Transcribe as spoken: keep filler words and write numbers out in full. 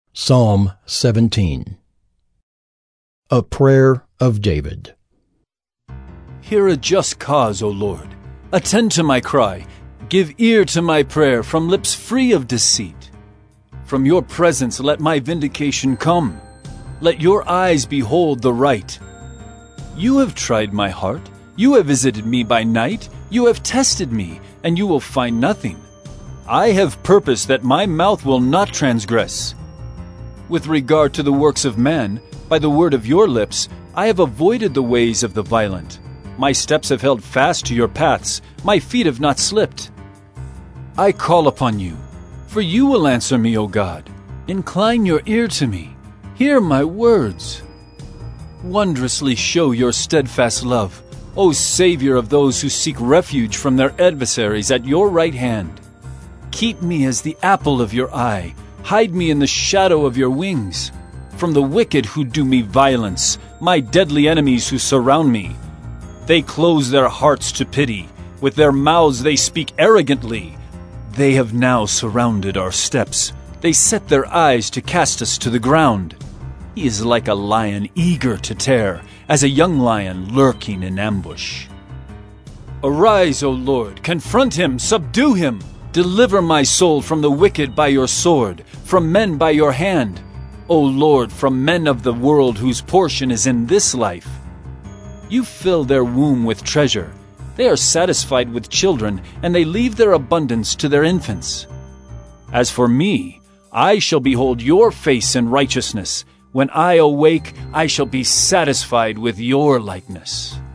Psalm seventeen. A Prayer of David. Hear a just cause, O Lord. Attend to my cry. Give ear to my prayer from lips free of deceit. From your presence let my vindication come. Let your eyes behold the right. You have tried my heart. You have visited me by night. You have tested me, and you will find nothing. I have purposed that my mouth will not transgress. With regard to the works of man, by the word of your lips, I have avoided the ways of the violent. My steps have held fast to your paths. My feet have not slipped. I call upon you, for you will answer me, O God. Incline your ear to me. Hear my words. Wondrously show your steadfast love, O Savior of those who seek refuge from their adversaries at your right hand. Keep me as the apple of your eye. Hide me in the shadow of your wings. From the wicked who do me violence, my deadly enemies who surround me. They close their hearts to pity. With their mouths they speak arrogantly. They have now surrounded our steps. They set their eyes to cast us to the ground. He is like a lion eager to tear, as a young lion lurking in ambush. Arise, O Lord, confront him, subdue him. Deliver my soul from the wicked by your sword, from men by your hand. O Lord, from men of the world whose portion is in this life. You fill their womb with treasure. They are satisfied with children, and they leave their abundance to their infants. As for me, I shall behold your face in righteousness. When I awake, I shall be satisfied with your likeness.